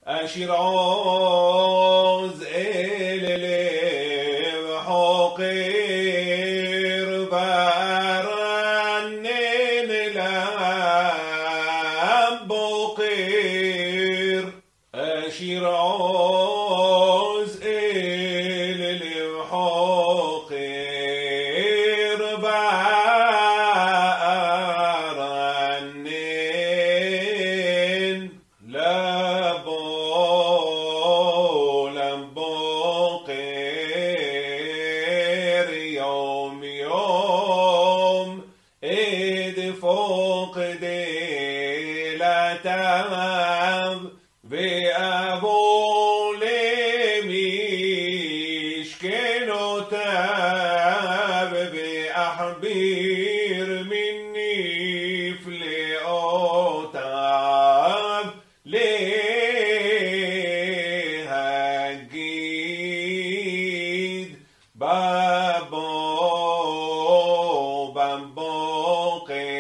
أشيروز إلي حقير برنن لبقير أشيروز إلي حقير برنن لبقير يوم يوم إد فوق دي لا تاب بأبو لمشكنو تاب بأحبير مني فلئوتاب لهجيد بابو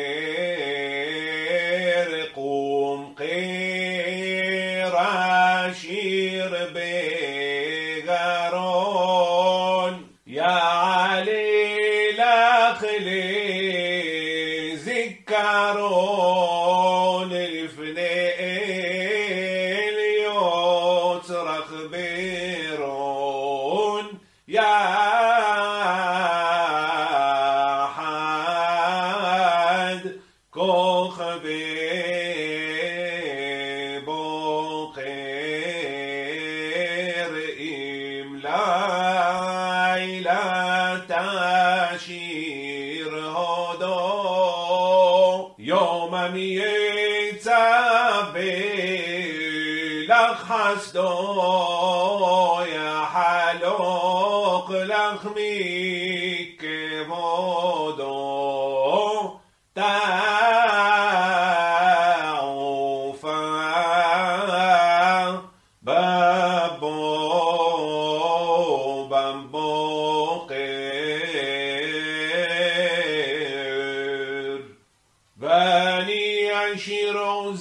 قير قوم قير عشير بقرون يا علي لخلي ذكرون الفنيل يوترخ بيرون يا حد كوخ ببقير إملاي لا تشير هدو يوم ميتابي لخ حسدو يا حلوق لخميك بودو تعوفا بابو قير بني عشير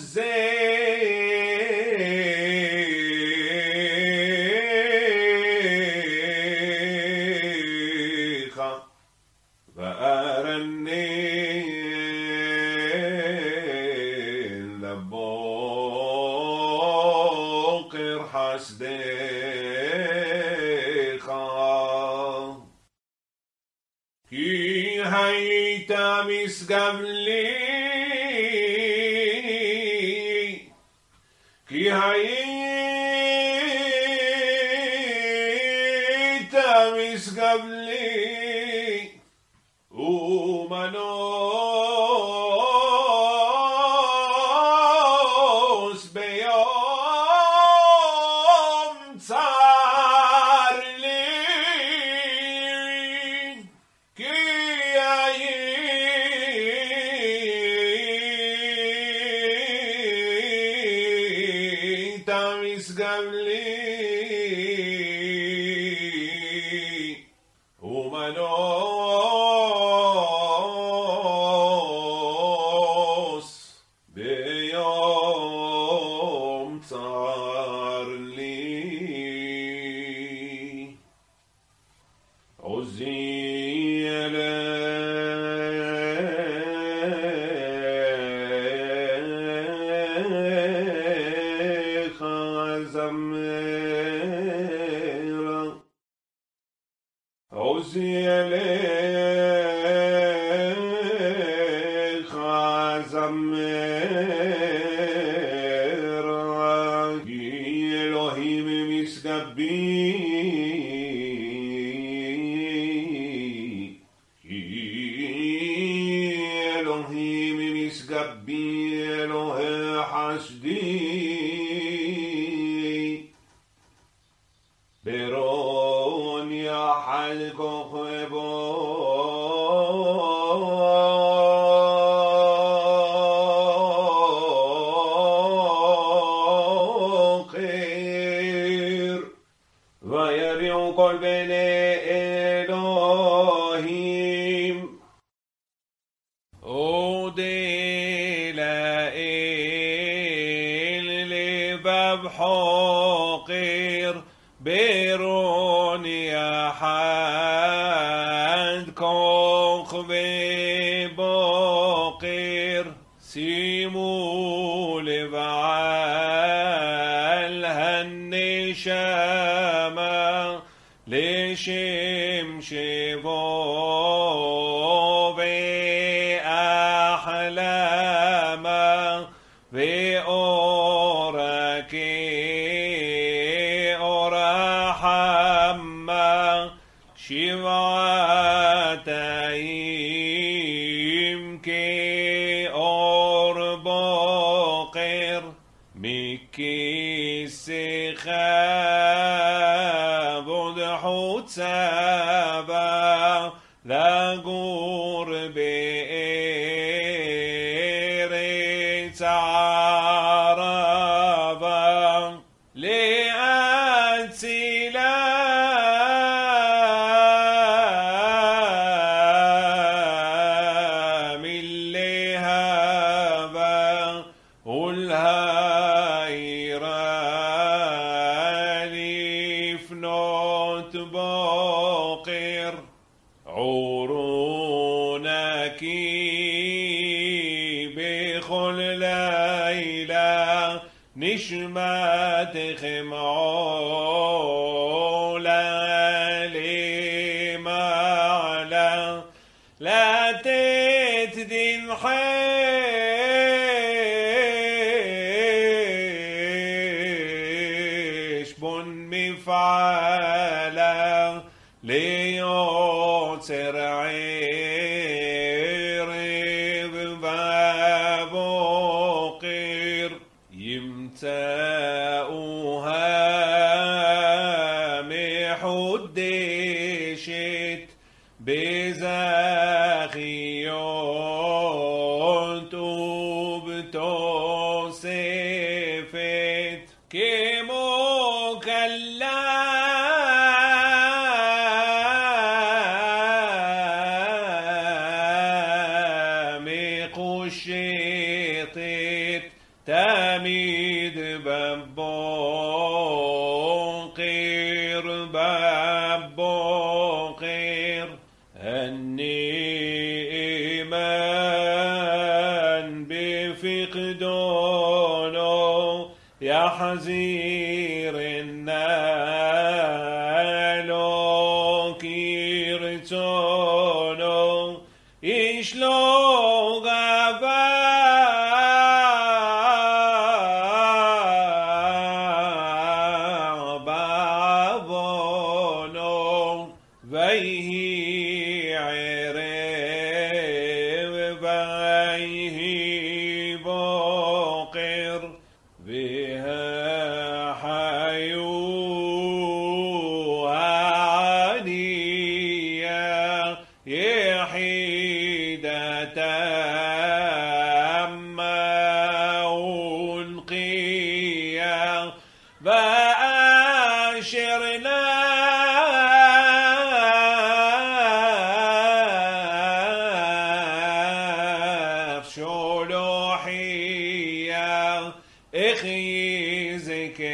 الزيخة فأرنين لبوقر حسديخة كي هيتا مسقبلي كي هيتا مسقبلي ومنوس بيوم صار لي كي تامس قبلي ومنوس بيوم صار لي عزيل خزميرا عزيل خزميرا إلهيم مسكبي إلهيم مسكبي إله حسدي برون يا حلق خير ويريو قلبنا إلهيم أودي لا إل لباب بحقير بيرون يحد كوخبي بقير سيمو لبعال هالنشامة لشم شبو بأحلامة بأوركي أورحمة شبعتين كي أوربقر مكي سخاب ودحوت سبا لغور بإيرت عربا لأتسلام اللي هبا والهيراني فنوت بقر عورونك بخل ليلة نشمت خمعولا لمعلا لا تتدين حيش بن مفعلا ليوتر عيرب بابوقير يمتاؤها محدشت بزاخيوت وبتوصفت كمو كلام قشطت تميد ببوقير ببوقير النيمان بفقدانه يحزير النالو كيرتانو إشلو غفا بابونو ويه عرب ويه بقر بها حيو عنيا يحيدة ما ألقيا بأشرنا شلوحيا اخيزك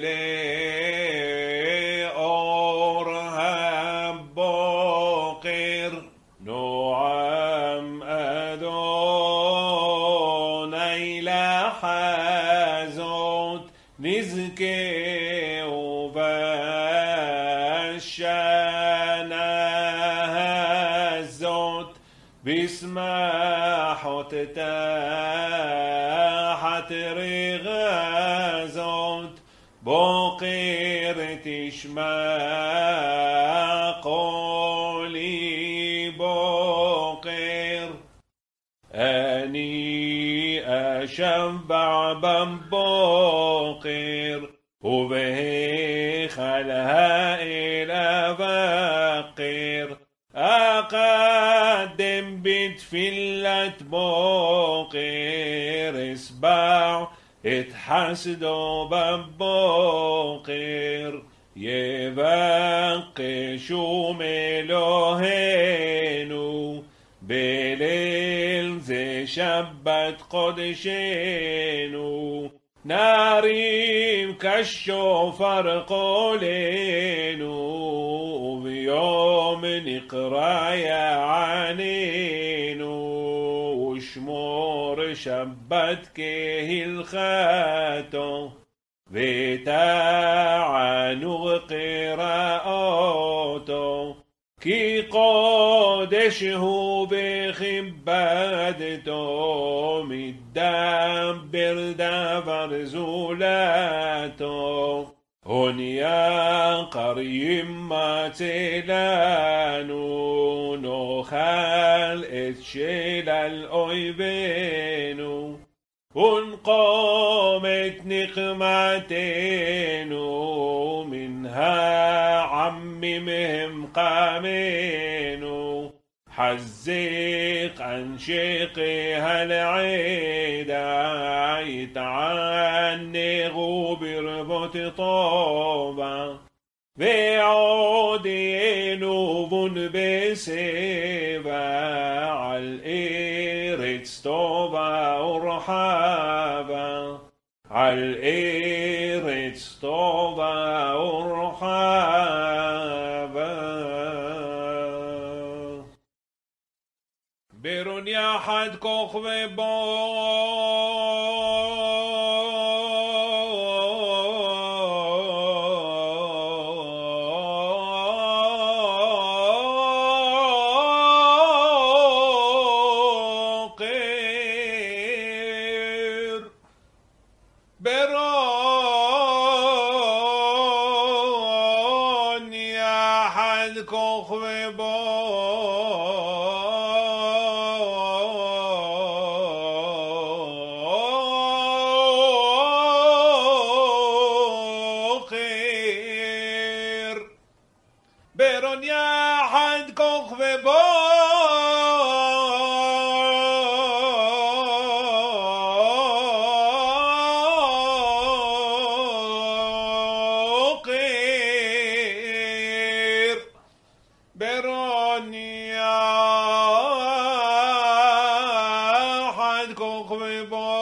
لي أورهب بقر نعم أدوني لحزوت نزكي وبشنا هزوت بسماحة تحت رغازوت بقير تشمع قولي بقير أني أشبع ببقير وبه خلها إلى فقير أقدم بتفلة بقير اسبع اتحسدوا ببقير يبقي شو ملوهينو بليل زي شبت قدشينو ناريم בשופר קולנו וביום נקרא יעננו ושמור שבת כהלכתו ותענוג קראתו כי קודש הוא וכיבדתו מדבר דבר זולתו הוניה קרים מצא לנו נאכל את שלל אויבינו ונקום את נקמתנו מן העמים הם קמנו חזק אנשי העדה יתענגו ברבות טובה ועוד ינובון בשיבה על ארץ טובה ורחבה על ארץ טובה ורחבה ברון יחד כוכבי ברון יחד כוכבי ברון יחד כוכבי ברון יחד כוכבי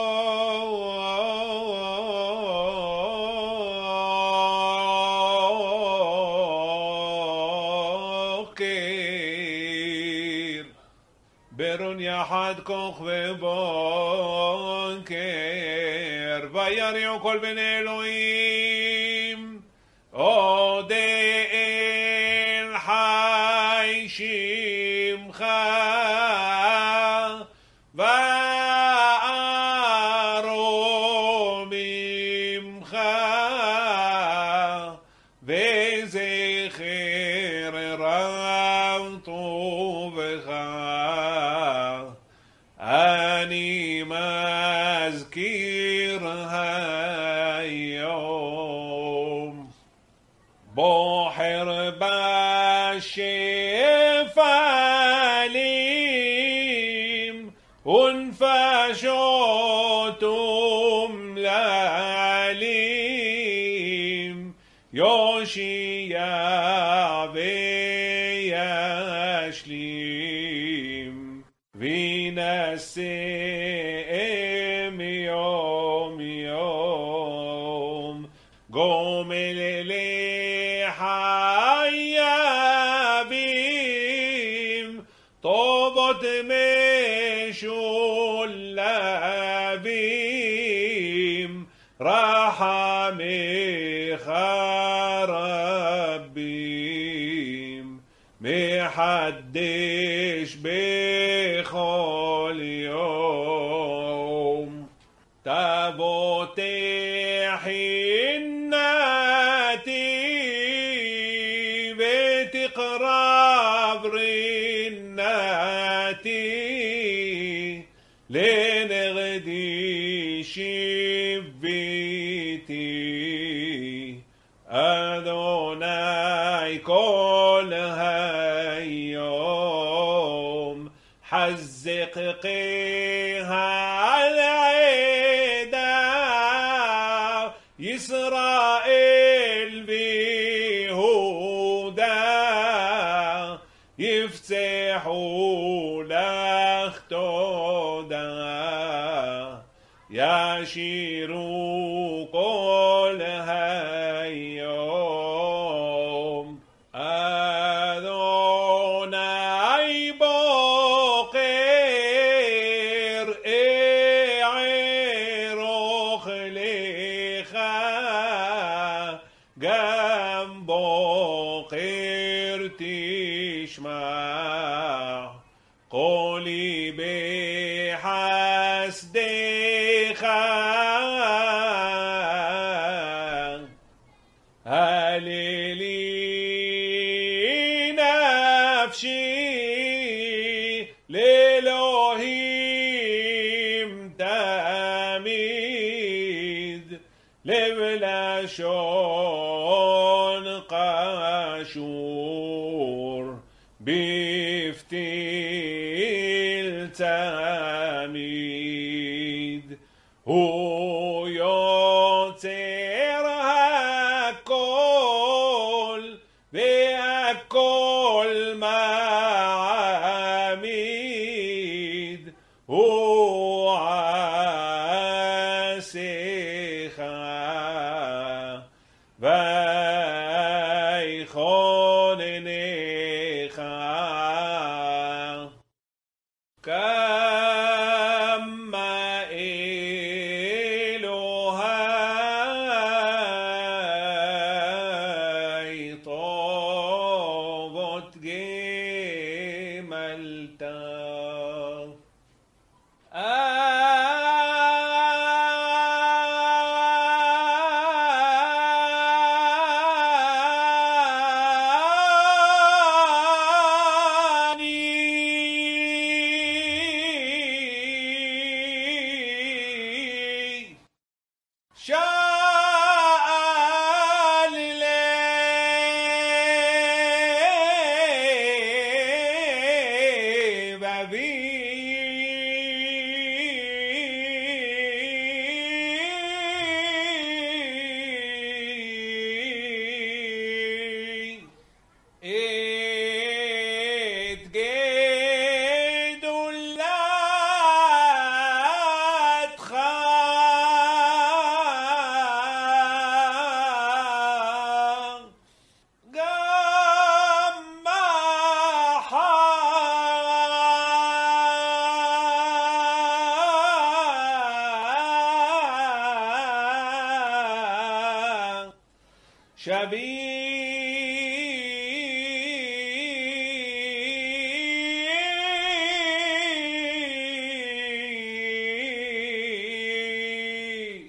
ברון יחד כוכבי בוקר ויריעו כל בני אלוהים עוד אל חי שמך וארום ממך וזכר רב טובך אני מזכיר היום בוחר בשפלים ונפשות אומללים יושיע וישלים וינשאם יום יום גומל לחייבים טובות משולבים רחמך רבים מחדש בכל יום תבוא תחינתי ותקרב רנתי לנגדי שביתי אדוני כל היום חזק קהל עדה ישראל ויהודה יפצחו לך תודה ישירו כל לבלשון קשור בפתיל תמיד, הוא יוצר הכל והכל מעמיד, הוא עשיך ויכוננך. כמה אלוהי טובות גמלתה. שאל לבבי את גדולתך, גם מחר שבי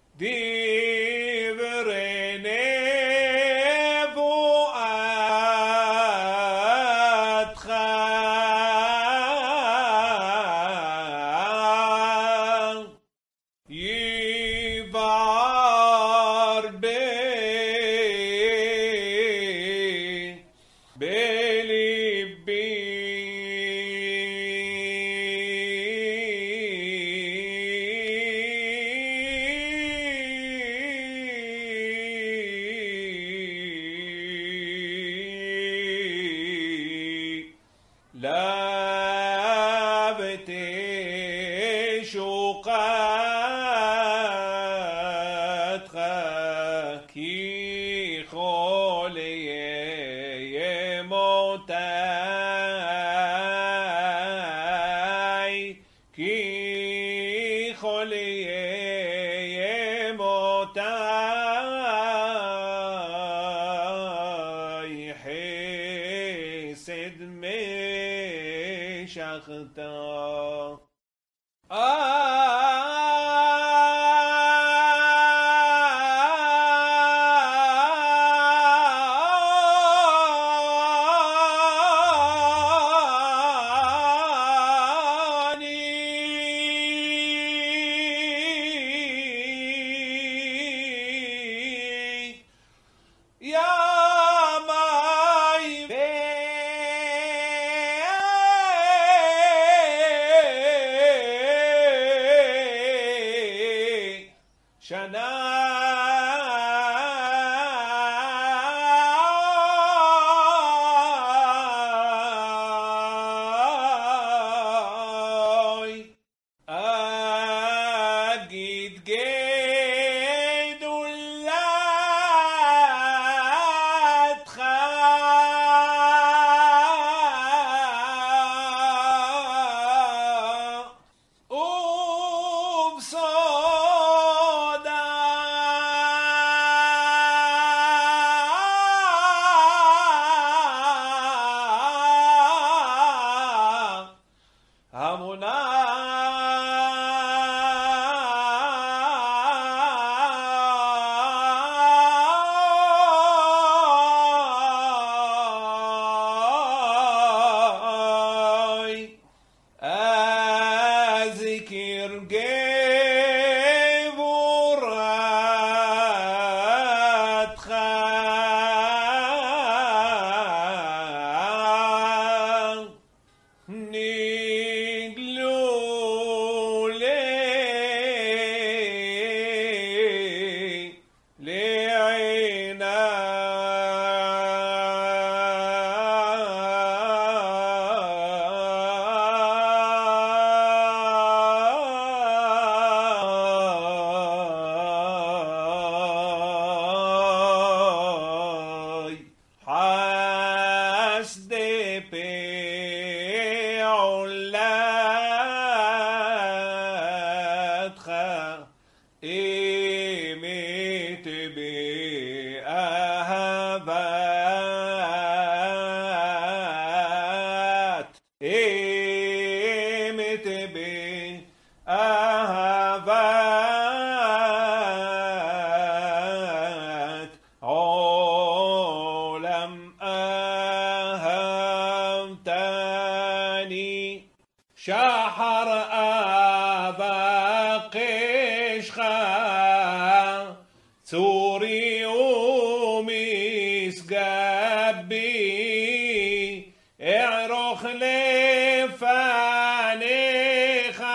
דברי נבואתך, יבער בליבי. לבתי שוקתך כי כל ימותי, כי כל ימותי חסד משכת. אגיד גדולתך ובסודה צורי ומסגבי אערוך לפניך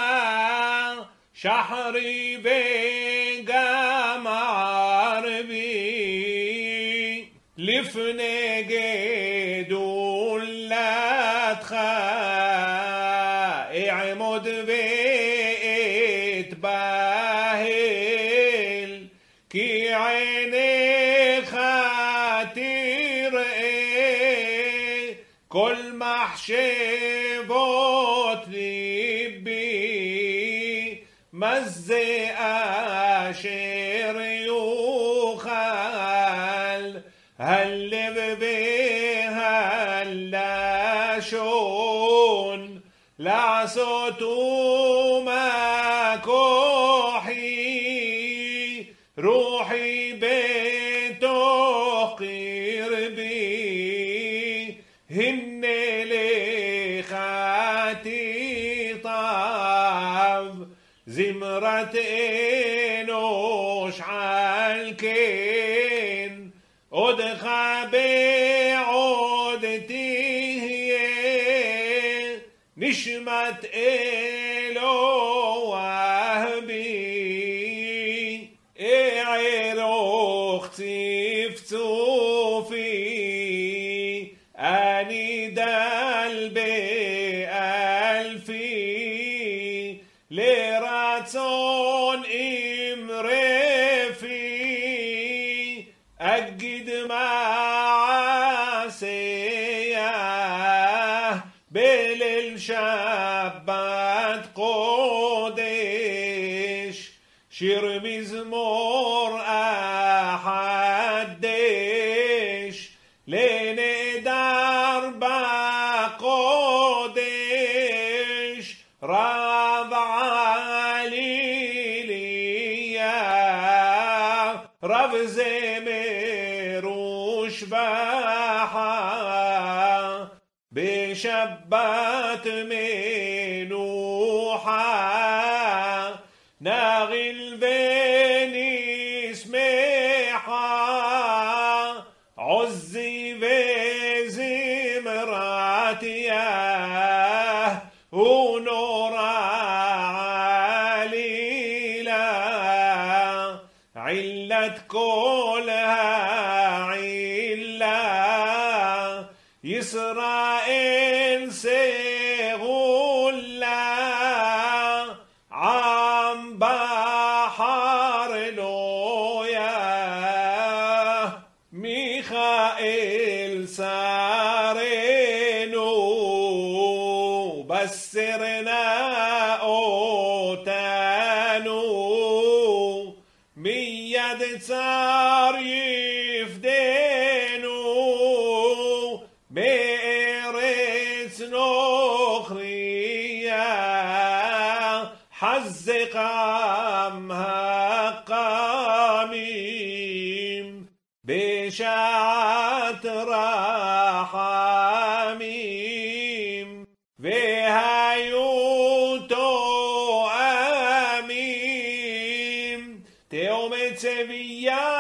שחרי וגם ערבי לפני גדולתך אעמוד ואתבהל כי עיניך תראה כל מחשבות ליבי מה זה אשר יוכל הלב והלשון לעשות ומה כוחי רוחי בתוך קרבי הנה לך תיטב זמרת אנוש על כן עודך בעוד תהיה נשמת אלוה בי אערוך צפצופי אני דל באלפי לרצון אמרפי אגיד מעשיה בליל שבת קודש שיר מזמור אחדש לנדר בקודש רב עליליה רב זמר ושבחה בשבת מנוחה נגיל ונשמחה עוזי וזמרתיה ונורא עלילה עילת כל העילה ישראל סגולה עם בחר אלויה מיכאל שרנו בסרנה אותנו מיד צר יפדנו בארץ נוכריה חזק עם הקמים בשעת רחמים והיו תואמים תאומי צביה